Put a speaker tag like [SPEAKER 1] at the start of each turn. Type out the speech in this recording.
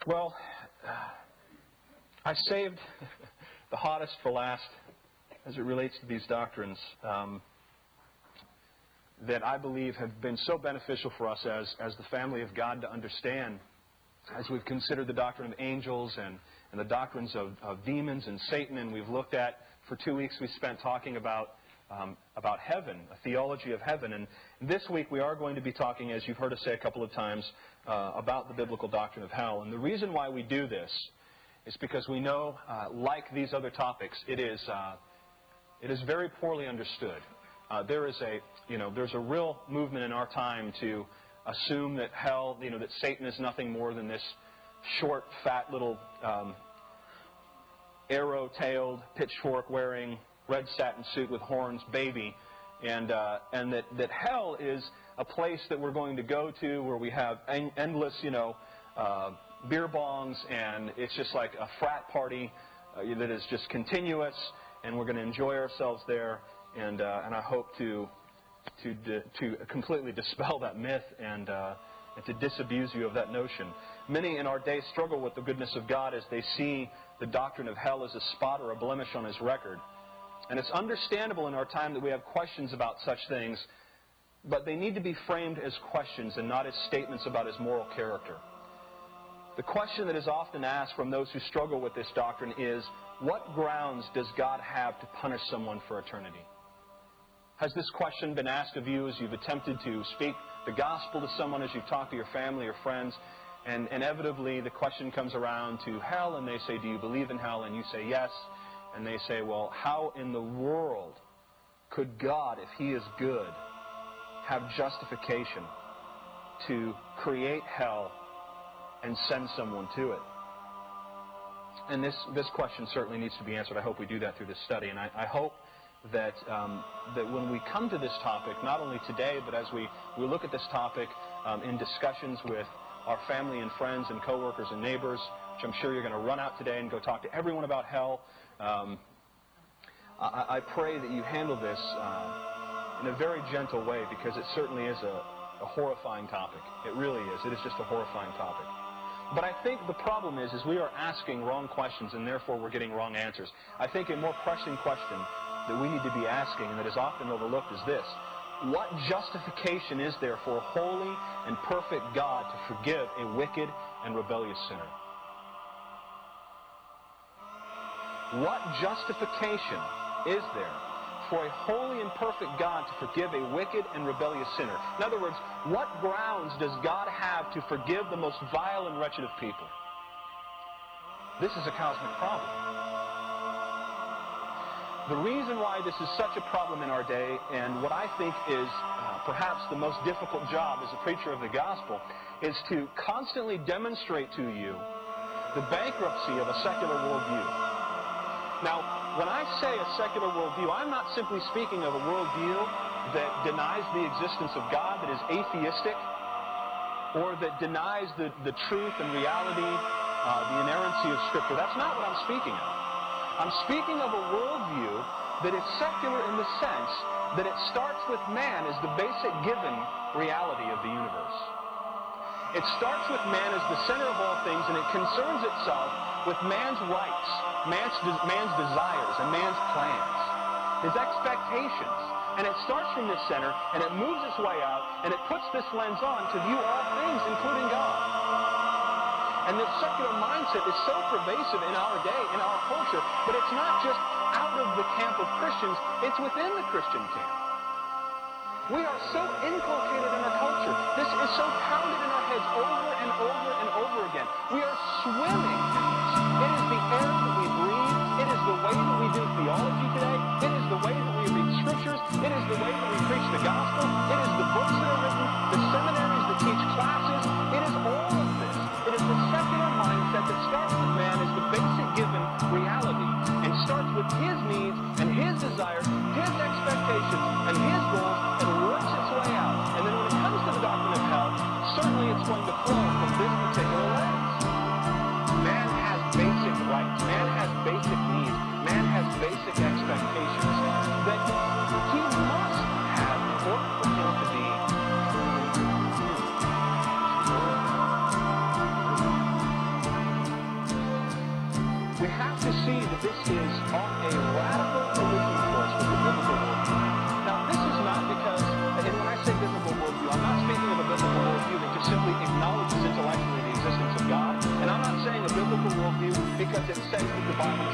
[SPEAKER 1] Well, I saved the hottest for last as it relates to these doctrines that I believe have been so beneficial for us as the family of God to understand as we've considered the doctrine of angels and the doctrines of demons and Satan, and we've looked at, for 2 weeks we spent talking about heaven, a theology of heaven. And this week we are going to be talking, as you've heard us say a couple of times, about the biblical doctrine of hell. And the reason why we do this is because we know, like these other topics, it is very poorly understood. There's a real movement in our time to assume that hell, that Satan is nothing more than this short, fat little arrow-tailed, pitchfork-wearing, red satin suit with horns baby, and that hell is a place that we're going to go to where we have endless, beer bongs, and it's just like a frat party that is just continuous, and we're going to enjoy ourselves there. And I hope to completely dispel that myth and to disabuse you of that notion. Many in our day struggle with the goodness of God as they see the doctrine of hell as a spot or a blemish on His record. And it's understandable in our time that we have questions about such things, but they need to be framed as questions and not as statements about His moral character. The question that is often asked from those who struggle with this doctrine is, what grounds does God have to punish someone for eternity? Has this question been asked of you as you've attempted to speak the gospel to someone, as you've talked to your family or friends, and inevitably the question comes around to hell, and they say, do you believe in hell? And you say yes. And they say, well, how in the world could God, if He is good, have justification to create hell and send someone to it? And this question certainly needs to be answered. I hope we do that through this study. And I hope that when we come to this topic, not only today, but as we look at this topic in discussions with our family and friends and coworkers and neighbors, which I'm sure you're going to run out today and go talk to everyone about hell, I pray that you handle this in a very gentle way, because it certainly is a horrifying topic. It really is. It is just a horrifying topic. But I think the problem is we are asking wrong questions, and therefore we're getting wrong answers. I think a more pressing question that we need to be asking, and that is often overlooked, is this: what justification is there for a holy and perfect God to forgive a wicked and rebellious sinner? What justification is there for a holy and perfect God to forgive a wicked and rebellious sinner? In other words, what grounds does God have to forgive the most vile and wretched of people? This is a cosmic problem. The reason why this is such a problem in our day, and what I think is perhaps the most difficult job as a preacher of the gospel, is to constantly demonstrate to you the bankruptcy of a secular worldview. Now, when I say a secular worldview, I'm not simply speaking of a worldview that denies the existence of God, that is atheistic, or that denies the truth and reality, the inerrancy of Scripture. That's not what I'm speaking of. I'm speaking of a worldview that is secular in the sense that it starts with man as the basic given reality of the universe. It starts with man as the center of all things, and it concerns itself with man's rights, man's desires, and man's plans, his expectations. And it starts from this center, and it moves its way out, and it puts this lens on to view all things, including God. And this secular mindset is so pervasive in our day, in our culture, but it's not just out of the camp of Christians, it's within the Christian camp. We are so inculcated in our culture. This is so pounded in our heads over and over and over again. We are swimming in this. It is the air that we breathe. It is the way that we do theology today. It is the way that we read scriptures. It is the way that we preach the gospel. It is the books that are written, the seminaries that teach classes. It is all of this. It is the secular mindset that starts with man as the basic given reality and starts with his needs and his desires, his expectations, and his goals, and works its way out. And then when it comes to the doctrine of hell, certainly it's going to flow from this to see that this is on a radical collision course with the biblical worldview. Now, this is not because, and when I say biblical worldview, I'm not speaking of a biblical worldview that just simply acknowledges intellectually the existence of God, and I'm not saying a biblical worldview because it says that the Bible